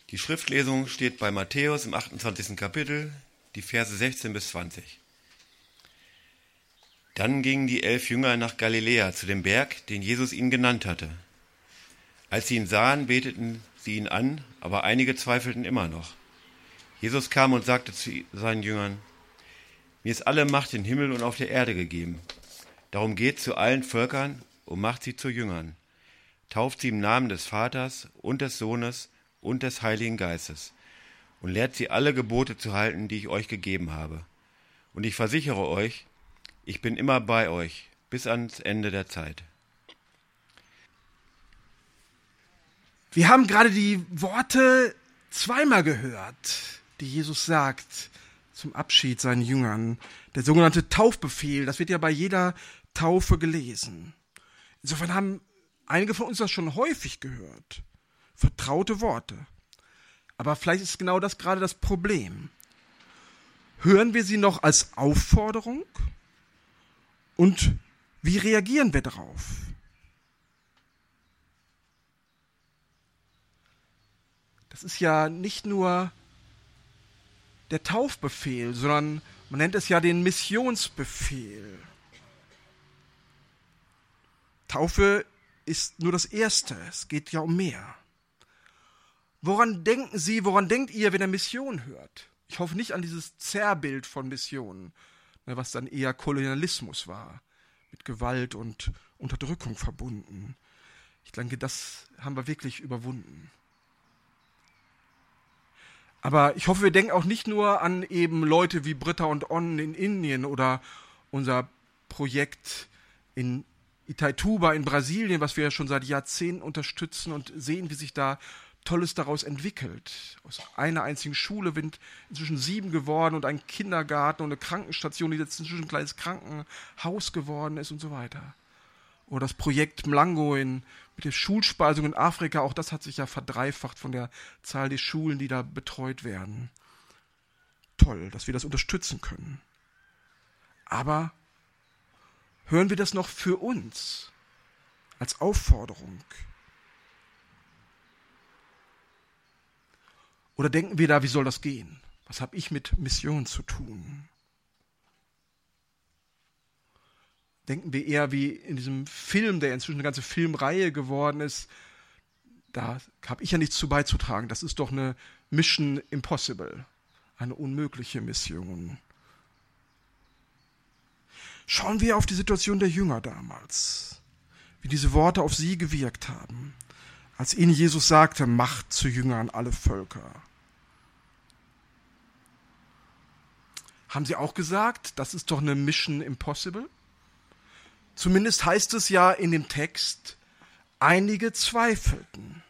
Die Schriftlesung steht bei Matthäus im 28. Kapitel, die Verse 16 bis 20. Dann gingen die 11 Jünger nach Galiläa zu dem Berg, den Jesus ihnen genannt hatte. Als sie ihn sahen, beteten sie ihn an, aber einige zweifelten immer noch. Jesus kam und sagte zu seinen Jüngern: Mir ist alle Macht im Himmel und auf der Erde gegeben. Darum geht zu allen Völkern und macht sie zu Jüngern. Tauft sie im Namen des Vaters und des Sohnes und des Heiligen Geistes und lehrt sie alle Gebote zu halten, die ich euch gegeben habe. Und ich versichere euch, ich bin immer bei euch bis ans Ende der Zeit. Wir haben gerade die Worte zweimal gehört, die Jesus sagt zum Abschied seinen Jüngern. Der sogenannte Taufbefehl, das wird ja bei jeder Taufe gelesen. Insofern haben einige von uns das schon häufig gehört. Vertraute Worte. Aber vielleicht ist genau das gerade das Problem. Hören wir sie noch als Aufforderung? Und wie reagieren wir darauf? Das ist ja nicht nur der Taufbefehl, sondern man nennt es ja den Missionsbefehl. Taufe ist nur das Erste, es geht ja um mehr. Woran denken Sie, woran denkt ihr, wenn ihr Mission hört? Ich hoffe nicht an dieses Zerrbild von Missionen, was dann eher Kolonialismus war, mit Gewalt und Unterdrückung verbunden. Ich denke, das haben wir wirklich überwunden. Aber ich hoffe, wir denken auch nicht nur an eben Leute wie Britta und On in Indien oder unser Projekt in Itaituba in Brasilien, was wir ja schon seit Jahrzehnten unterstützen und sehen, wie sich da Tolles daraus entwickelt. Aus einer einzigen Schule sind inzwischen 7 geworden und ein Kindergarten und eine Krankenstation, die jetzt inzwischen ein kleines Krankenhaus geworden ist und so weiter. Oder das Projekt Mlango mit der Schulspeisung in Afrika, auch das hat sich ja verdreifacht von der Zahl der Schulen, die da betreut werden. Toll, dass wir das unterstützen können. Aber hören wir das noch für uns als Aufforderung? Oder denken wir da, wie soll das gehen? Was habe ich mit Mission zu tun? Denken wir eher wie in diesem Film, der inzwischen eine ganze Filmreihe geworden ist, da habe ich ja nichts zu beizutragen. Das ist doch eine Mission Impossible, eine unmögliche Mission. Schauen wir auf die Situation der Jünger damals, wie diese Worte auf sie gewirkt haben, als ihnen Jesus sagte, macht zu Jüngern alle Völker. Haben sie auch gesagt, das ist doch eine Mission Impossible? Zumindest heißt es ja in dem Text, einige zweifelten.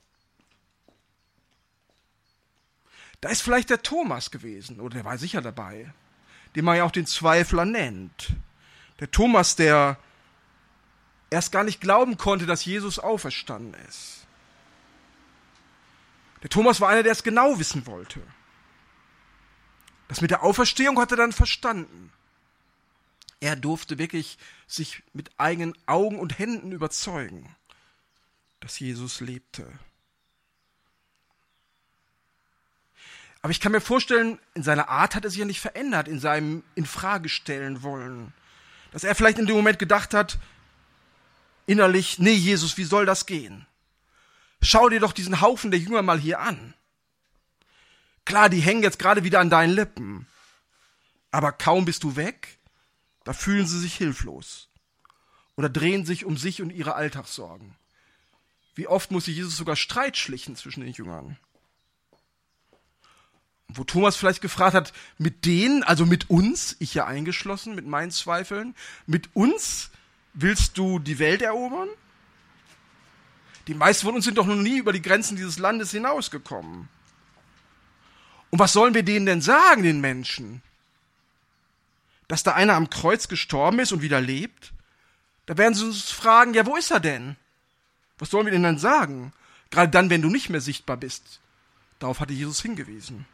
Da ist vielleicht der Thomas gewesen, oder der war sicher dabei, den man ja auch den Zweifler nennt. Der Thomas, der erst gar nicht glauben konnte, dass Jesus auferstanden ist. Der Thomas war einer, der es genau wissen wollte. Das mit der Auferstehung hat er dann verstanden. Er durfte wirklich sich mit eigenen Augen und Händen überzeugen, dass Jesus lebte. Aber ich kann mir vorstellen, in seiner Art hat er sich ja nicht verändert, in seinem Infragestellen wollen. Dass er vielleicht in dem Moment gedacht hat, innerlich, nee Jesus, wie soll das gehen? Schau dir doch diesen Haufen der Jünger mal hier an. Klar, die hängen jetzt gerade wieder an deinen Lippen. Aber kaum bist du weg, da fühlen sie sich hilflos. Oder drehen sich um sich und ihre Alltagssorgen. Wie oft muss sich Jesus sogar Streit schlichten zwischen den Jüngern. Wo Thomas vielleicht gefragt hat, mit denen, also mit uns, ich ja eingeschlossen, mit meinen Zweifeln, mit uns willst du die Welt erobern? Die meisten von uns sind doch noch nie über die Grenzen dieses Landes hinausgekommen. Und was sollen wir denen denn sagen, den Menschen? Dass da einer am Kreuz gestorben ist und wieder lebt? Da werden sie uns fragen, ja, wo ist er denn? Was sollen wir denen dann sagen? Gerade dann, wenn du nicht mehr sichtbar bist. Darauf hatte Jesus hingewiesen.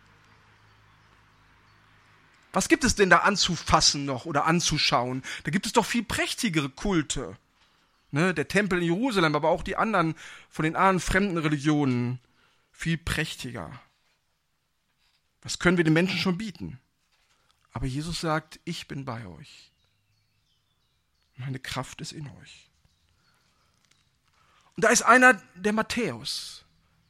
Was gibt es denn da anzufassen noch oder anzuschauen? Da gibt es doch viel prächtigere Kulte. Ne, der Tempel in Jerusalem, aber auch die anderen von den anderen fremden Religionen. viel prächtiger. Was können wir den Menschen schon bieten? Aber Jesus sagt, ich bin bei euch. Meine Kraft ist in euch. Und da ist einer, der Matthäus.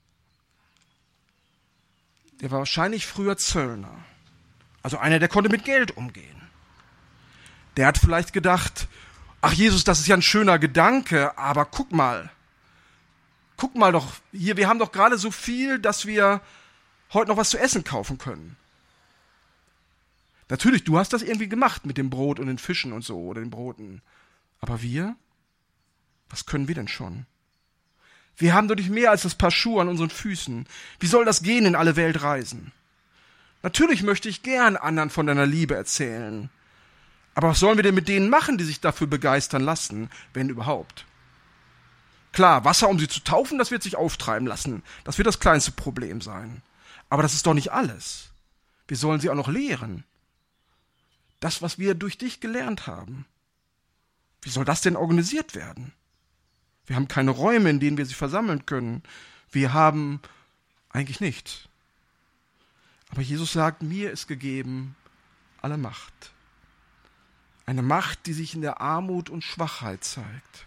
Der war wahrscheinlich früher Zöllner. Also einer, der konnte mit Geld umgehen. Der hat vielleicht gedacht, ach Jesus, das ist ja ein schöner Gedanke, aber guck mal doch, hier, wir haben doch gerade so viel, dass wir heute noch was zu essen kaufen können. Natürlich, du hast das irgendwie gemacht mit dem Brot und den Fischen und so, oder den Broten. Aber wir? Was können wir denn schon? Wir haben doch nicht mehr als das Paar Schuhe an unseren Füßen. Wie soll das gehen, in alle Welt reisen? Natürlich möchte ich gern anderen von deiner Liebe erzählen. Aber was sollen wir denn mit denen machen, die sich dafür begeistern lassen, wenn überhaupt? Klar, Wasser, um sie zu taufen, das wird sich auftreiben lassen. Das wird das kleinste Problem sein. Aber das ist doch nicht alles. Wir sollen sie auch noch lehren. Das, was wir durch dich gelernt haben. Wie soll das denn organisiert werden? Wir haben keine Räume, in denen wir sie versammeln können. Wir haben eigentlich nichts. Aber Jesus sagt, mir ist gegeben alle Macht. Eine Macht, die sich in der Armut und Schwachheit zeigt.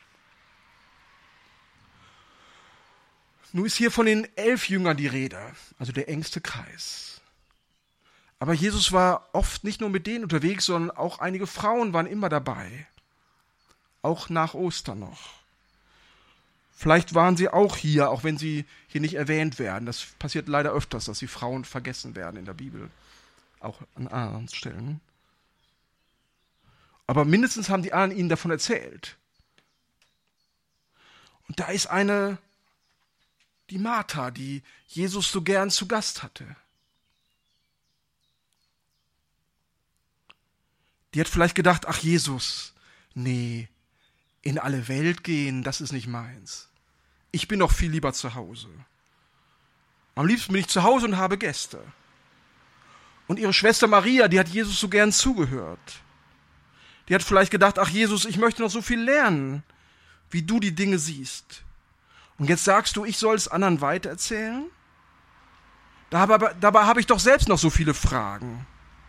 Nun ist hier von den 11 Jüngern die Rede, also der engste Kreis. Aber Jesus war oft nicht nur mit denen unterwegs, sondern auch einige Frauen waren immer dabei. Auch nach Ostern noch. Vielleicht waren sie auch hier, auch wenn sie hier nicht erwähnt werden. Das passiert leider öfters, dass die Frauen vergessen werden in der Bibel. Auch an anderen Stellen. Aber mindestens haben die anderen ihnen davon erzählt. Und da ist eine, die Martha, die Jesus so gern zu Gast hatte. Die hat vielleicht gedacht, ach Jesus, nee, in alle Welt gehen, das ist nicht meins. Ich bin doch viel lieber zu Hause. Am liebsten bin ich zu Hause und habe Gäste. Und ihre Schwester Maria, die hat Jesus so gern zugehört. Die hat vielleicht gedacht, ach Jesus, ich möchte noch so viel lernen, wie du die Dinge siehst. Und jetzt sagst du, ich soll es anderen weitererzählen? Dabei habe ich doch selbst noch so viele Fragen.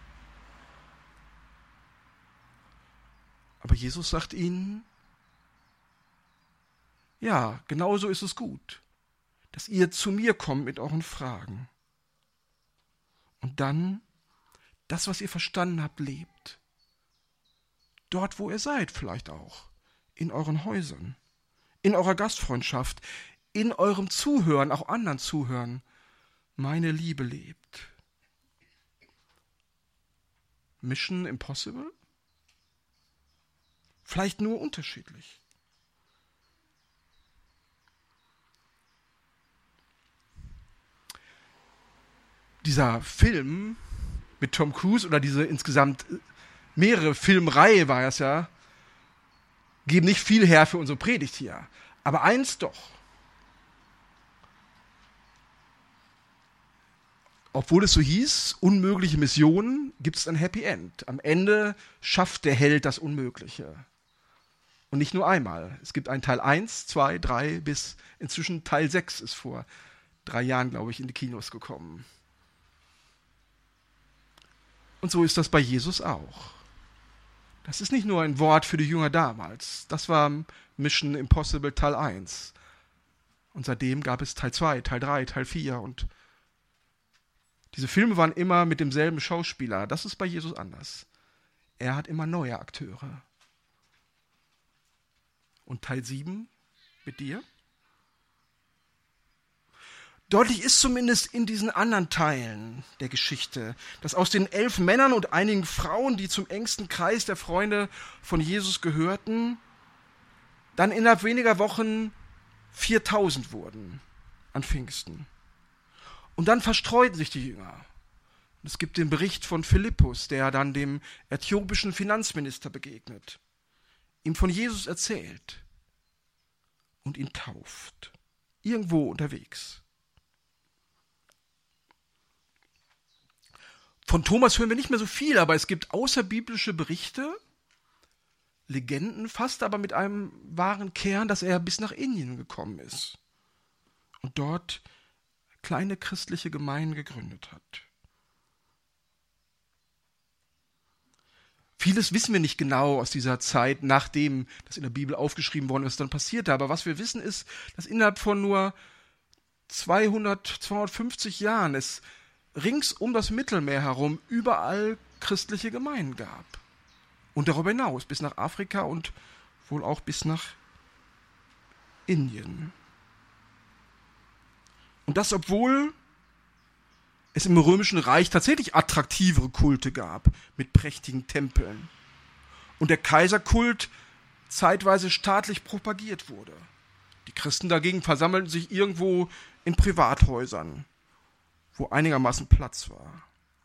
Aber Jesus sagt ihnen, ja, genauso ist es gut, dass ihr zu mir kommt mit euren Fragen. Und dann das, was ihr verstanden habt, lebt. Dort, wo ihr seid, vielleicht auch. In euren Häusern. In eurer Gastfreundschaft. In eurem Zuhören, auch anderen zuhören. Meine Liebe lebt. Mission Impossible? Vielleicht nur unterschiedlich. Dieser Film mit Tom Cruise oder diese insgesamt mehrere Filmreihe war es ja, geben nicht viel her für unsere Predigt hier. Aber eins doch. Obwohl es so hieß, unmögliche Missionen, gibt es ein Happy End. Am Ende schafft der Held das Unmögliche. Und nicht nur einmal. Es gibt einen Teil 1, 2, 3 bis inzwischen Teil 6 ist vor 3 Jahren, glaube ich, in die Kinos gekommen. Und so ist das bei Jesus auch. Das ist nicht nur ein Wort für die Jünger damals. Das war Mission Impossible Teil 1. Und seitdem gab es Teil 2, Teil 3, Teil 4. Und diese Filme waren immer mit demselben Schauspieler. Das ist bei Jesus anders. Er hat immer neue Akteure. Und Teil 7 mit dir? Deutlich ist zumindest in diesen anderen Teilen der Geschichte, dass aus den 11 Männern und einigen Frauen, die zum engsten Kreis der Freunde von Jesus gehörten, dann innerhalb weniger Wochen 4000 wurden an Pfingsten. Und dann verstreuten sich die Jünger. Es gibt den Bericht von Philippus, der dann dem äthiopischen Finanzminister begegnet, ihm von Jesus erzählt und ihn tauft. Irgendwo unterwegs. Von Thomas hören wir nicht mehr so viel, aber es gibt außerbiblische Berichte, Legenden fast, aber mit einem wahren Kern, dass er bis nach Indien gekommen ist und dort kleine christliche Gemeinden gegründet hat. Vieles wissen wir nicht genau aus dieser Zeit, nachdem das in der Bibel aufgeschrieben worden ist, was dann passierte. Aber was wir wissen ist, dass innerhalb von nur 250 Jahren es rings um das Mittelmeer herum überall christliche Gemeinden gab. Und darüber hinaus bis nach Afrika und wohl auch bis nach Indien. Und das, obwohl es im Römischen Reich tatsächlich attraktivere Kulte gab, mit prächtigen Tempeln. Und der Kaiserkult zeitweise staatlich propagiert wurde. Die Christen dagegen versammelten sich irgendwo in Privathäusern, wo einigermaßen Platz war.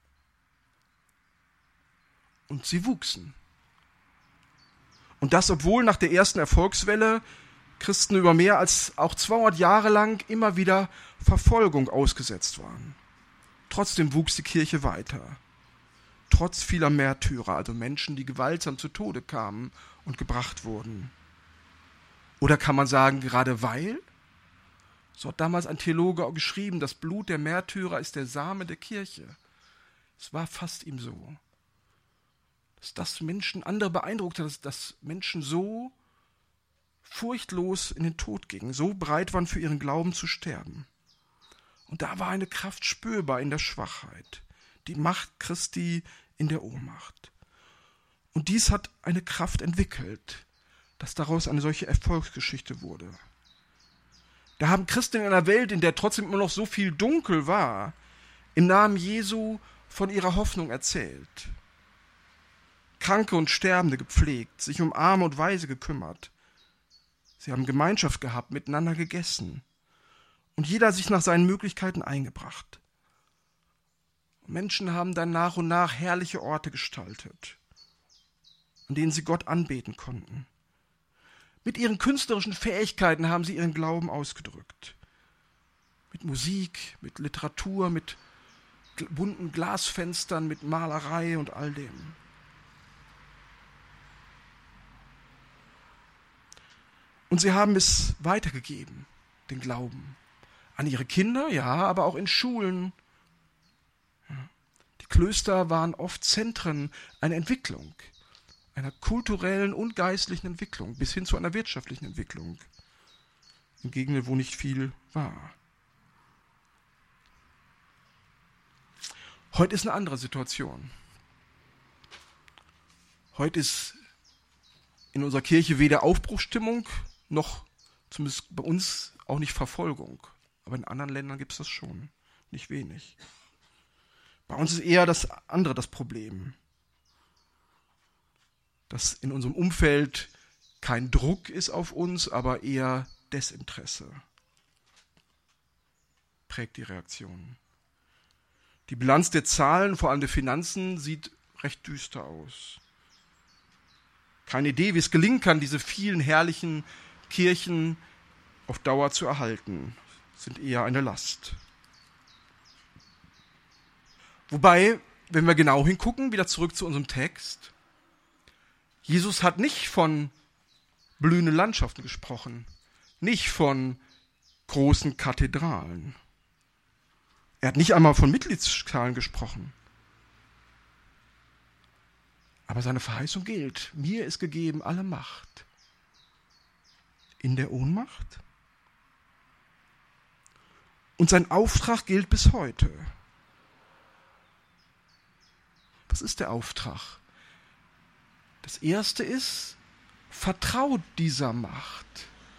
Und sie wuchsen. Und das, obwohl nach der ersten Erfolgswelle Christen über mehr als auch 200 Jahre lang immer wieder Verfolgung ausgesetzt waren. Trotzdem wuchs die Kirche weiter. Trotz vieler Märtyrer, also Menschen, die gewaltsam zu Tode kamen und gebracht wurden. Oder kann man sagen, gerade weil? So hat damals ein Theologe auch geschrieben, das Blut der Märtyrer ist der Same der Kirche. Es war fast ihm so. Dass das Menschen andere beeindruckt hat, dass Menschen so furchtlos in den Tod gingen, so bereit waren, für ihren Glauben zu sterben. Und da war eine Kraft spürbar in der Schwachheit, die Macht Christi in der Ohnmacht. Und dies hat eine Kraft entwickelt, dass daraus eine solche Erfolgsgeschichte wurde. Da haben Christen in einer Welt, in der trotzdem immer noch so viel dunkel war, im Namen Jesu von ihrer Hoffnung erzählt. Kranke und Sterbende gepflegt, sich um Arme und Waise gekümmert. Sie haben Gemeinschaft gehabt, miteinander gegessen. Und jeder sich nach seinen Möglichkeiten eingebracht. Menschen haben dann nach und nach herrliche Orte gestaltet, an denen sie Gott anbeten konnten. Mit ihren künstlerischen Fähigkeiten haben sie ihren Glauben ausgedrückt. Mit Musik, mit Literatur, mit bunten Glasfenstern, mit Malerei und all dem. Und sie haben es weitergegeben, den Glauben. An ihre Kinder, ja, aber auch in Schulen. Die Klöster waren oft Zentren einer Entwicklung, einer kulturellen und geistlichen Entwicklung, bis hin zu einer wirtschaftlichen Entwicklung, in Gegenden, wo nicht viel war. Heute ist eine andere Situation. Heute ist in unserer Kirche weder Aufbruchsstimmung, noch, zumindest bei uns, auch nicht Verfolgung. Aber in anderen Ländern gibt es das schon, nicht wenig. Bei uns ist eher das andere das Problem. Dass in unserem Umfeld kein Druck ist auf uns, aber eher Desinteresse prägt die Reaktion. Die Bilanz der Zahlen, vor allem der Finanzen, sieht recht düster aus. Keine Idee, wie es gelingen kann, diese vielen herrlichen Kirchen auf Dauer zu erhalten. Sind eher eine Last. Wobei, wenn wir genau hingucken, wieder zurück zu unserem Text, Jesus hat nicht von blühenden Landschaften gesprochen, nicht von großen Kathedralen. Er hat nicht einmal von Mitgliedszahlen gesprochen. Aber seine Verheißung gilt. Mir ist gegeben alle Macht. In der Ohnmacht. Und sein Auftrag gilt bis heute. Was ist der Auftrag? Das erste ist, vertraut dieser Macht.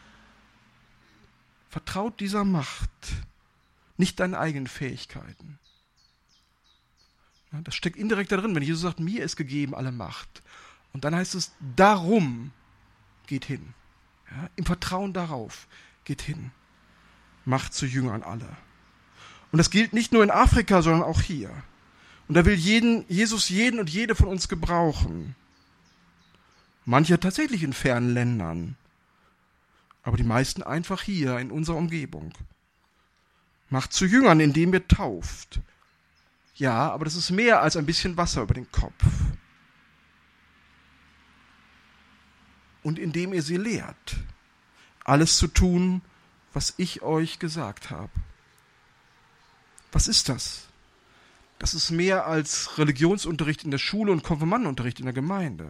Vertraut dieser Macht. Nicht deinen eigenen Fähigkeiten. Ja, das steckt indirekt da drin, wenn Jesus sagt, mir ist gegeben alle Macht. Und dann heißt es, darum geht hin. Ja, im Vertrauen darauf geht hin. Macht zu Jüngern alle. Und das gilt nicht nur in Afrika, sondern auch hier. Und da will Jesus jeden und jede von uns gebrauchen. Manche tatsächlich in fernen Ländern. Aber die meisten einfach hier in unserer Umgebung. Macht zu Jüngern, indem ihr tauft. Ja, aber das ist mehr als ein bisschen Wasser über den Kopf. Und indem ihr sie lehrt, alles zu tun, was ich euch gesagt habe. Was ist das? Das ist mehr als Religionsunterricht in der Schule und Konfirmandenunterricht in der Gemeinde.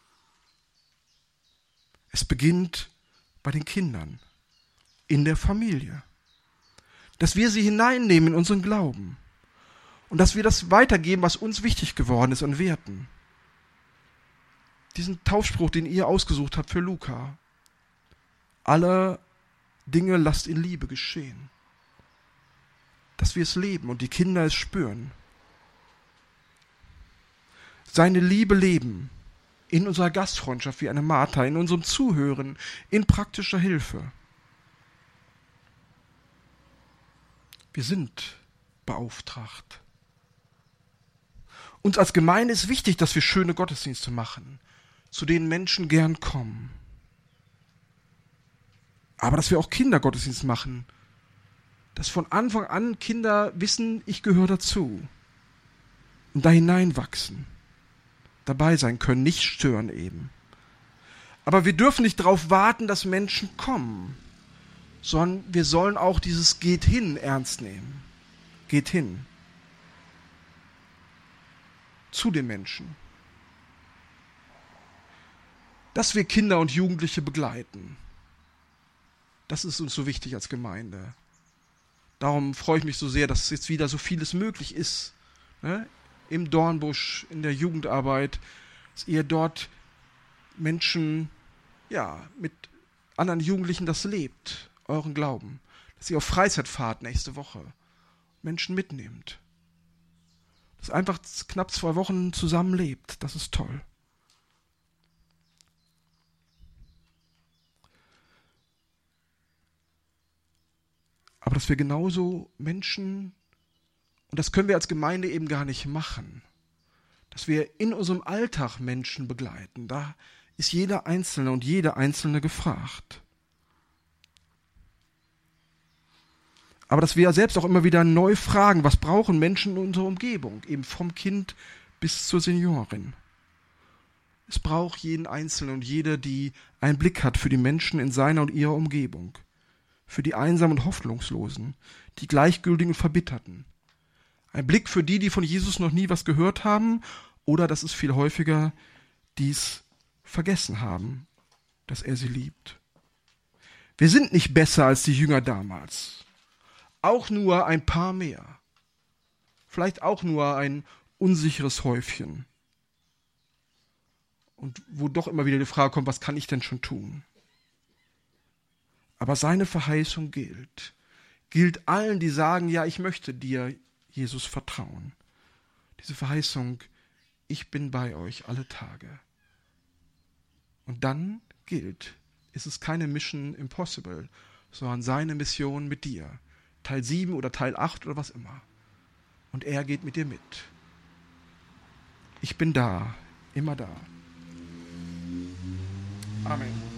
Es beginnt bei den Kindern, in der Familie. Dass wir sie hineinnehmen in unseren Glauben und dass wir das weitergeben, was uns wichtig geworden ist an Werten. Diesen Taufspruch, den ihr ausgesucht habt für Luca. Alle Dinge lasst in Liebe geschehen. Dass wir es leben und die Kinder es spüren. Seine Liebe leben in unserer Gastfreundschaft wie eine Martha, in unserem Zuhören, in praktischer Hilfe. Wir sind beauftragt. Uns als Gemeinde ist wichtig, dass wir schöne Gottesdienste machen, zu denen Menschen gern kommen. Aber dass wir auch Kindergottesdienst machen, dass von Anfang an Kinder wissen, ich gehöre dazu und da hineinwachsen, dabei sein können, nicht stören eben. Aber wir dürfen nicht darauf warten, dass Menschen kommen, sondern wir sollen auch dieses Geht hin ernst nehmen. Geht hin. Zu den Menschen. Dass wir Kinder und Jugendliche begleiten. Das ist uns so wichtig als Gemeinde. Darum freue ich mich so sehr, dass jetzt wieder so vieles möglich ist. Ne? Im Dornbusch, in der Jugendarbeit, dass ihr dort Menschen, mit anderen Jugendlichen das lebt, euren Glauben. Dass ihr auf Freizeit fahrt nächste Woche, Menschen mitnehmt. Dass einfach knapp 2 Wochen zusammenlebt, das ist toll. Aber dass wir genauso Menschen, und das können wir als Gemeinde eben gar nicht machen, dass wir in unserem Alltag Menschen begleiten. Da ist jeder Einzelne und jede Einzelne gefragt. Aber dass wir selbst auch immer wieder neu fragen, was brauchen Menschen in unserer Umgebung, eben vom Kind bis zur Seniorin. Es braucht jeden Einzelnen und jede, die einen Blick hat für die Menschen in seiner und ihrer Umgebung. Für die Einsamen und Hoffnungslosen, die Gleichgültigen und Verbitterten. Ein Blick für die, die von Jesus noch nie was gehört haben oder, das ist viel häufiger, dies vergessen haben, dass er sie liebt. Wir sind nicht besser als die Jünger damals. Auch nur ein paar mehr. Vielleicht auch nur ein unsicheres Häufchen. Und wo doch immer wieder die Frage kommt, was kann ich denn schon tun? Aber seine Verheißung gilt allen, die sagen, ja, ich möchte dir, Jesus, vertrauen. Diese Verheißung, ich bin bei euch alle Tage. Und dann ist es keine Mission impossible, sondern seine Mission mit dir. Teil 7 oder Teil 8 oder was immer. Und er geht mit dir mit. Ich bin da, immer da. Amen.